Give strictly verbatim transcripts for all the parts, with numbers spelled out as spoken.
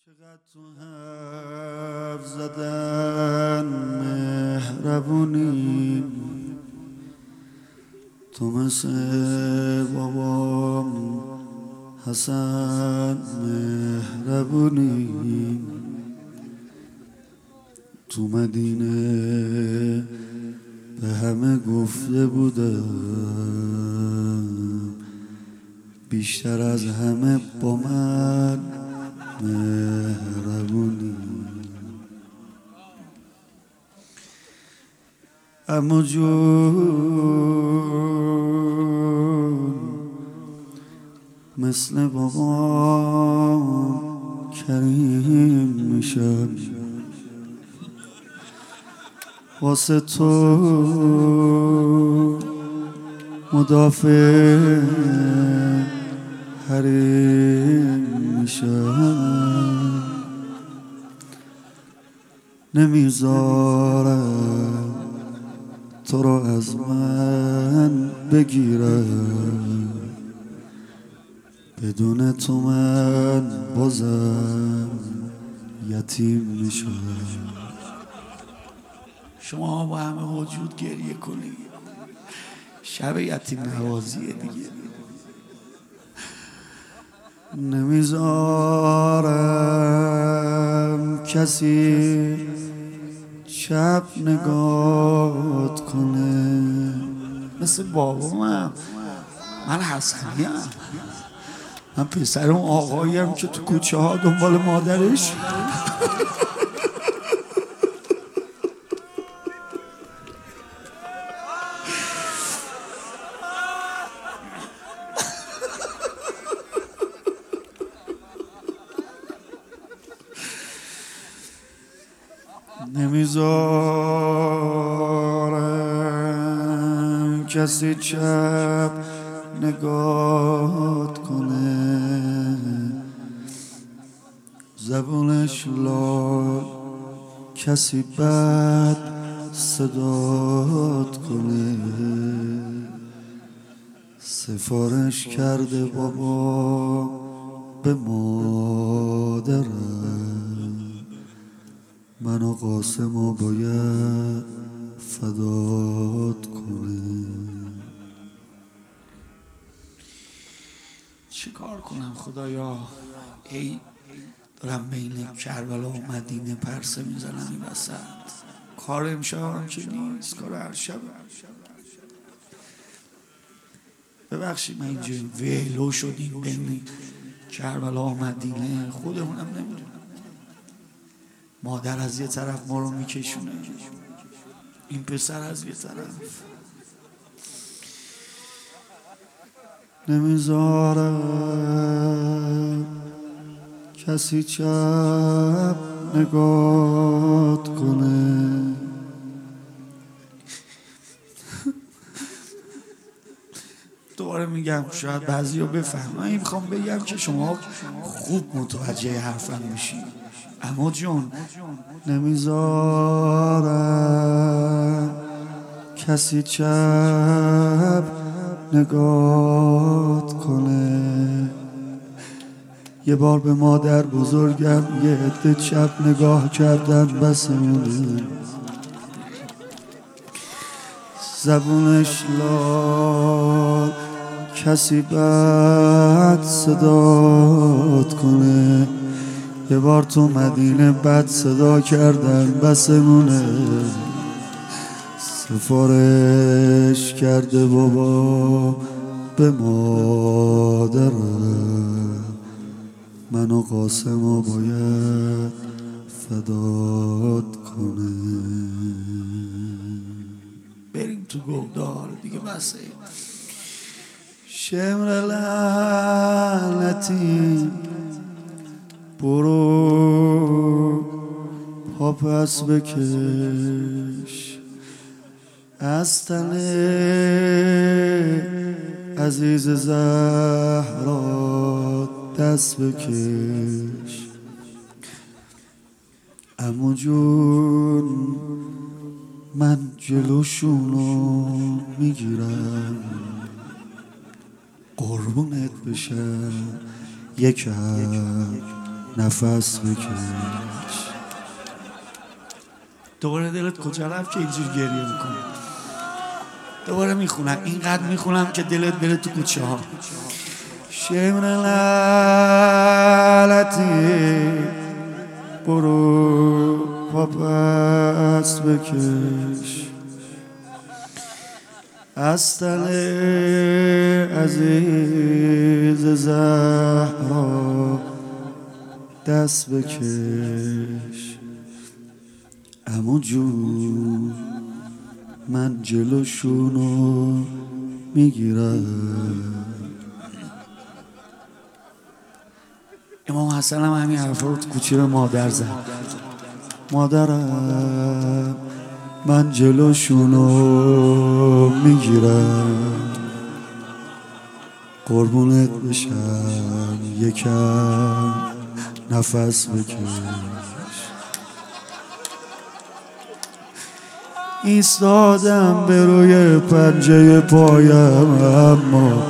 چقدر تو حرف زدن مهربونی، تو مثل بابام حسن مهربونی، تو مدینه به همه گفته بودم بیشتر از همه با من مهربونی. عمو جون مثل بابام کریم میشم، واسه تو مدافع حریم میشم، نمیذارم تو رو از من بگیرم، بدون تو من بازم یتیم میشم. شما با همه وجود گریه کنید، شب یتیم نوازیه دیگه. نمیذارم کسی چپ نگات کنه مثل بابامم. من حسنیم، من پسر اون آقاییم که تو کوچه ها دنبال مادرش نمیذارم کسی چپ نگات کنه، زبونش لال کسی بد صدات کنه. سفارش کرده بابا به مادرم، من و قاسمو باید فدات کنه. چی کار کنم خدایا؟ ای دارم بین کربلا و مدینه پرسه میزنم این وسط. کار امشب که نیست، کار هر شب. ببخشید من اینجا ویلو شدیم بین کربلا و مدینه، خودمونم نمیدونم. مادر از یه طرف ما رو میکشونه، این پسر از یه طرف. نمیذارم کسی چپ نگات کنه، دوباره میگم شاید بعضی رو بفهمن. این میخوام بگم که شما خوب متوجه حرفم میشین. عمو جون نمیذارم کسی چپ نگات کنه، یه بار به مادر بزرگم یه عده چپ نگاه کردن بسمونه، زبونش لال کسی بد صدات کنه. یه بار تو مدینه بد صدا کردن بسمونه، سفارش کرده بابا به مادرم، من و قاسمو باید فدات کنه. بریم تو گلدار دیگه بسه. شمر لعنتی برو پا پس بکش، از تن عزیز زهرا دست بکش. عمو جون من جلوشونو میگیرم، قربونت بشم یکم نفس بکش. دوباره دلت کجا رفت که اینجور گریه میکنی؟ دوباره میخونم، اینقدر میخونم که دلت بره تو کوچه ها. شمر لعنتی برو پاپس بکش، از تن عزیز زهرا دست بکش. عمو جون من جلوشونو میگیرم. امام حسن هم همین حرفا رو تو کوچه به مادر زد. مادرم من جلوشونو میگیرم، قربونت بشم یکم نفس بکش. ایستادم به روی پنجه پایم، اما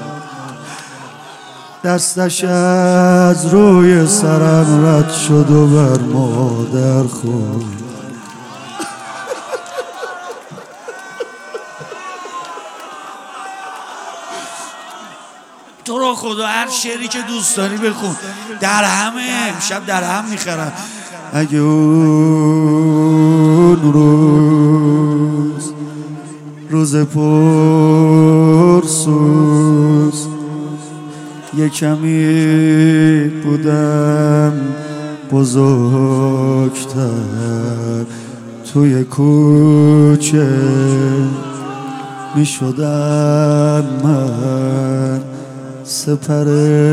دستش از روی سرم رد شد و بر مادر خورد. تو رو خدا هر شعری که دوست داری بخون، در همه امشب در هم میخرم. اگه اون روز روز پرسوز یه کمی بودم بزرگتر، توی کوچه می شدم من سپر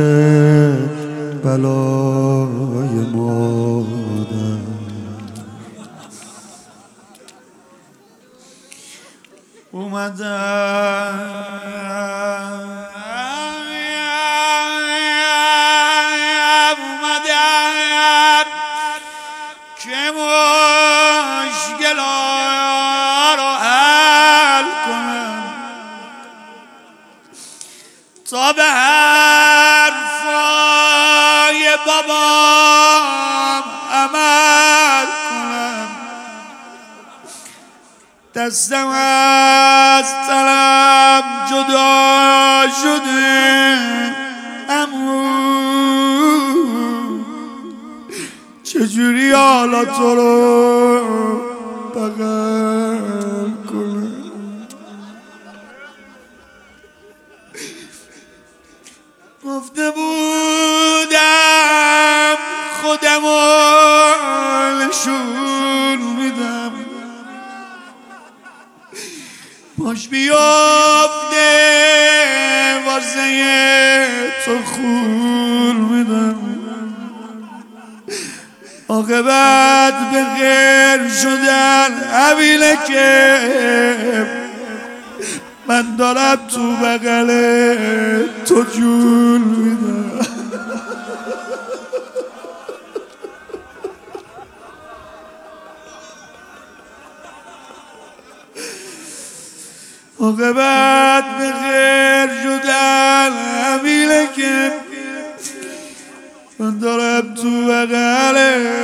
بلای مادر. اومدم که مشکلا رو حل کنم، تا به حرفای بابام عمل کنم. دستم از تنم جدا شده، امو چجوری حالا تو رو بغل کنم. گفته بودم خودمو نشون میدم، باش بیافته واسه تو خون میدم. عاقبت به خیر شدن همینه که من دارم تو بغل تو جون میدم. عاقبت به خیر شدن همینه که من دارم تو بغل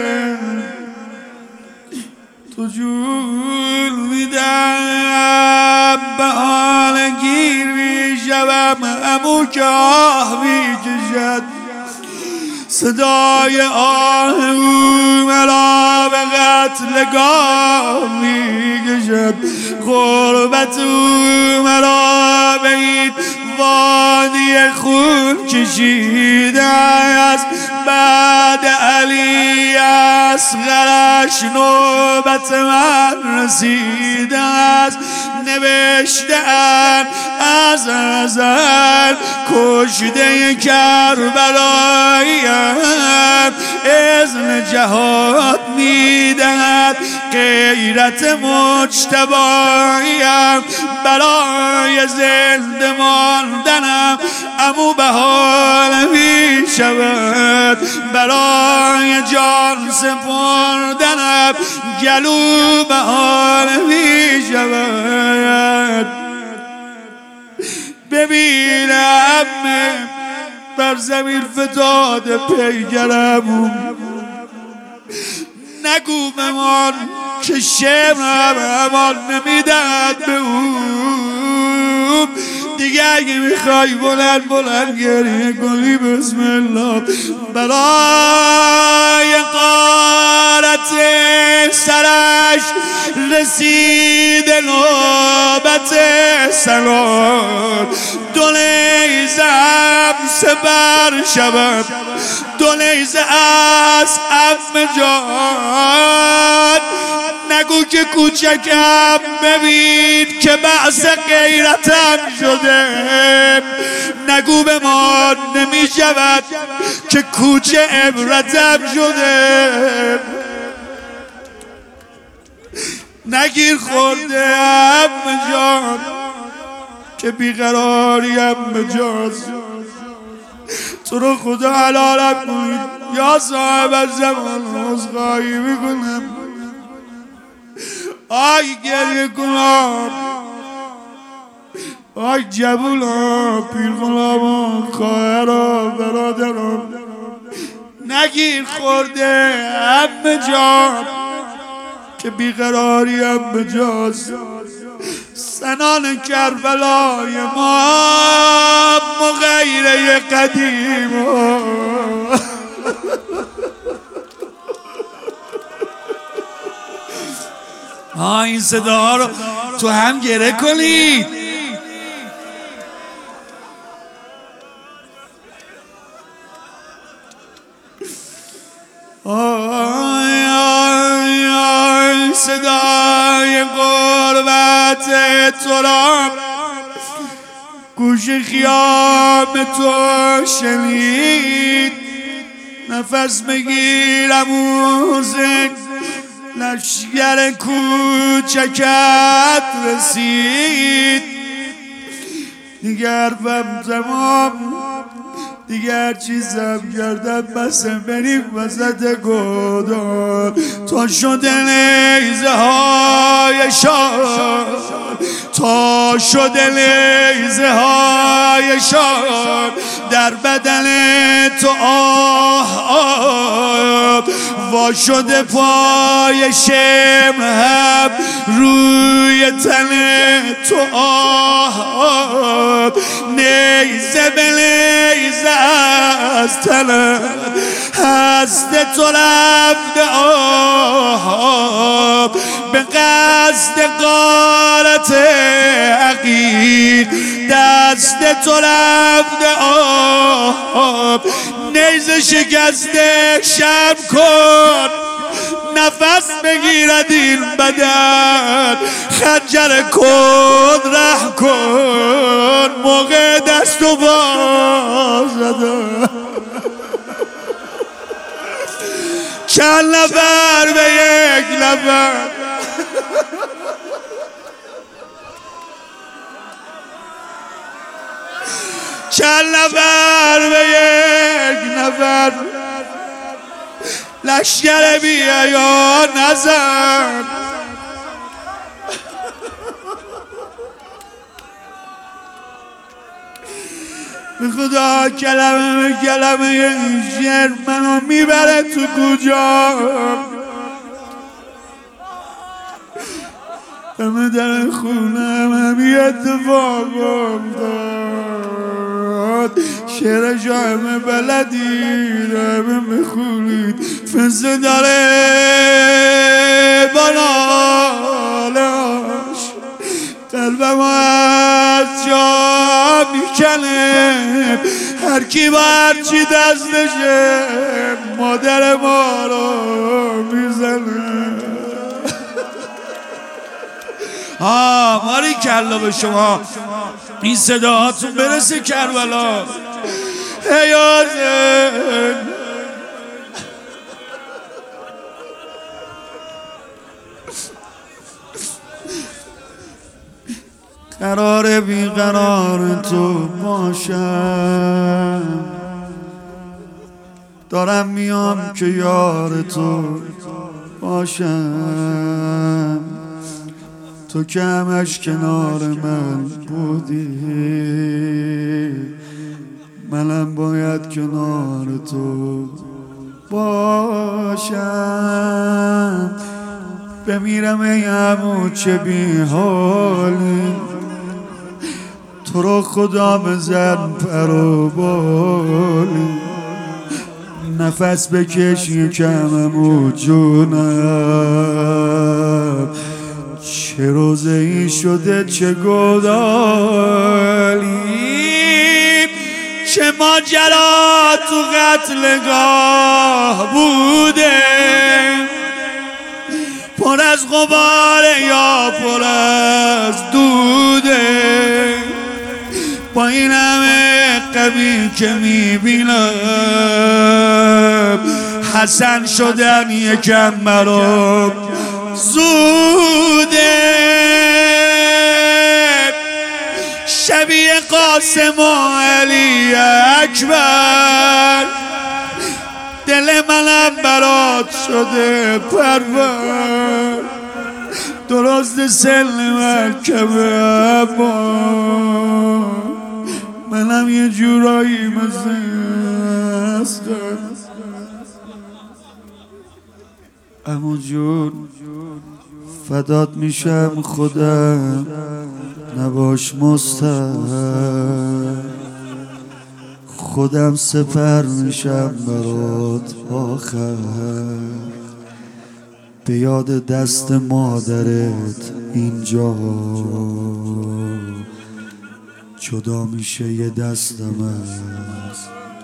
تو جون میدم. به حال گیر میشوم عمو که آه میکشد، صدای آه او مرا به قتلگاه میکشد. غربت او مرا به این وادی خون کشیده است. بعد علی اصغرش نوبت من رسیده است. نوشته‌اند از ازل کشته کربلاییم، اذن جهاد میدهد غیرت مجتباییم. برای زنده ماندنم عمو بهانه می شود، برای جان سپردنم گلو بهانه می شود. ببینم بر زمین فتاده پیگرم. نگو بمان که شمرم امان نمیدهد به اون. دیگه اگه میخوای بلند بلند گریه کنی بسم الله. برای قارت سرش رسید نوبت سلام. دو نیزه هم سپر شود، دو نیزه از عم جان. نگو که کوچکم ببین که بحث غیرتم شده. نگو به ما نمی شود که کوچه عبرتم شده. نگیر خورده عم جان که بیقراریم مجاز. تو رو خدا حلالم کنید یا صاحب زمان عذرخواهی میکنم. آی گریه کنم، آی جبولا، پیر غلامان، خواهرا، برادران. نگیر خورده عم جان که بیقراریم بجاز. سنان کربلای ما مغیره قدیم. آه این صداها رو تو هم گره کنید. آی آی آی صدای غربت تو را گوش خیام تو شنید. نفس بگیرم موزه لشگر کوچکت رسید. دیگر بم تمام، دیگر چیزم کردم بسه بریم وسط گودال. تا شده نیزه های شان، تا شده نیزه های شان در بدن تو آه آه. وا شده پای شمر هم روی تن تو آه آه. نیزه به نیزه از تن هست تو رفته آه. به قصد غارت عقیق دست تو رفته آه. نیزه شکسته شب کن، نفس بگیرد این بدن. خنجر کن ره کن موقع دست و پا زدن. چند نفر به یک نفر چند نفر به یک نفر لشگر بیا یا نزن. به خدا کلمه به کلمه این شعر منو میبره تو کجا. همه در خونم همی اتفاق افتاد. شعرش همه بلدید همه میخونید. فزه داره بانالاش قلبم از جا میکنه. هر کی با هرچی دستشه مادر ما رو میزنه. آه ماری کلا به شما این صداهاتون برسه کربلا. حیازن قرار بیقرار تو باشم. دارم میام که یار تو باشم. تو که همش کنار من بودی. منم باید کنار تو باشم. بمیرم ای عمو چه بی حالی، تو رو خدا بزن پر و بالی. نفس بکش یکم عمو جونم، چه روزه ای شده چه گدالی. چه ماجرا تو قتلگاه بوده، پر از غباره یا پر از دوده. با این همه قوی که میبینم، حسن شدن یکم برام زوده. شبیه قاسم و علی اکبر، دل منم برات شده پرور. درست سن مرکبه اما منم یه جورایی مثل هستم. عمو جون فدات میشم خودم، نباش مستحق. خودم سپر میشم برات آخر. به یاد دست مادرت اینجا جدا میشه یه دستم از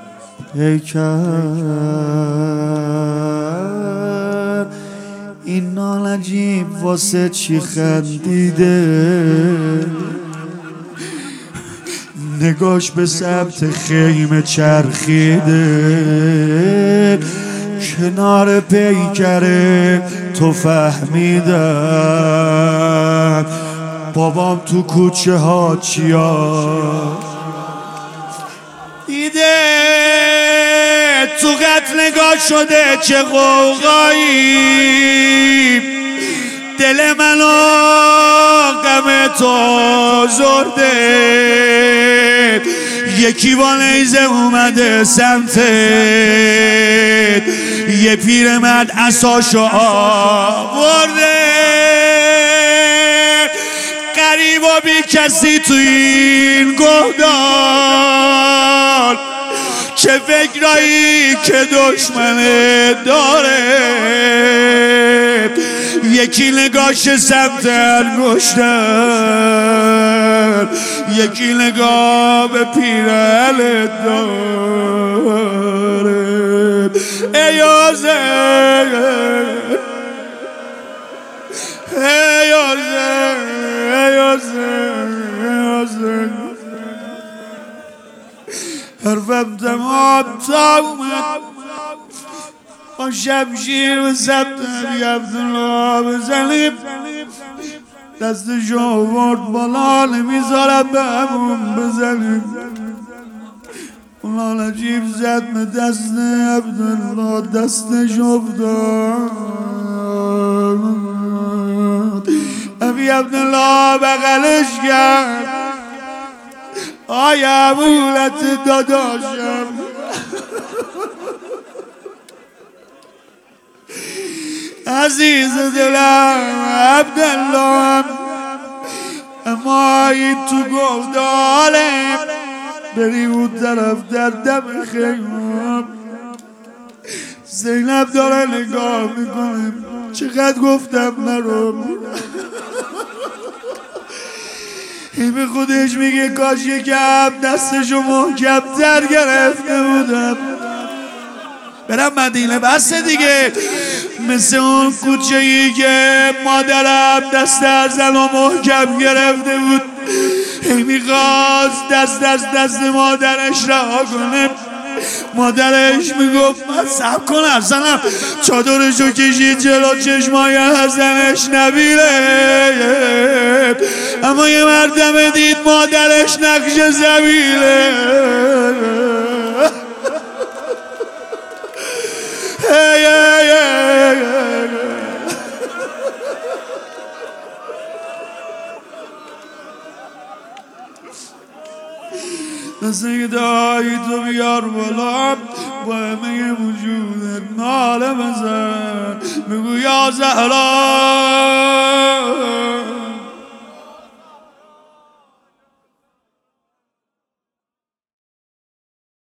پیکر. این نالجیب واسه چی خندیده، نگاش به سمت خیمه چرخیده. کنار پیکره تو فهمیدم بابام تو کوچه ها چیا دیده. تو قتلگاه شده چه قوقایی، دل منو غم تو زرده. یکی با نیزه اومده سمتت، یه پیرمرد عصاشو آورده. غریب و بی کسی تو این گهدار، چه فکرایی که دشمنه داره. یکی نگاش سمت انگشتر، یکی نگاه به پیرهنت داره. ای آزر ای آزر ای آزر ای آزر. حرفم تمام تا اومد، با شمشیر و سبت علی عبدالله بزنیم. دستشو آورد بالا، نمیذارم به همون بزنیم. اونا نجیب زد به دست عبدالله، دستش افتاد. علی عبدالله بغلش کرد، آی عبولت داداشم. عزیز دلم عبدالله، اما این تو گفتالم بری اون طرف در دم خیمم. زینب داره نگاه میکنه، چقدر گفتم نرو. این به خودش میگه کاش یکم دستشو محکم‌تر گرفته بودم. برم مدینه بسه دیگه. مثل اون کوچه ای که مادرم دست از زن و محکم گرفته بود، هی میخواست دست از دست مادرش رها کنه. مادرش میگفت من سب کنم زنم. چادرشو کشید جلو چشمای حسنش نبیله، اما یه مردمه دید مادرش نقش زبیله. hey, hey, hey, hey. مثل دایی تو بیار بالا با همه وجودت ناله بزن بگو یا زهرا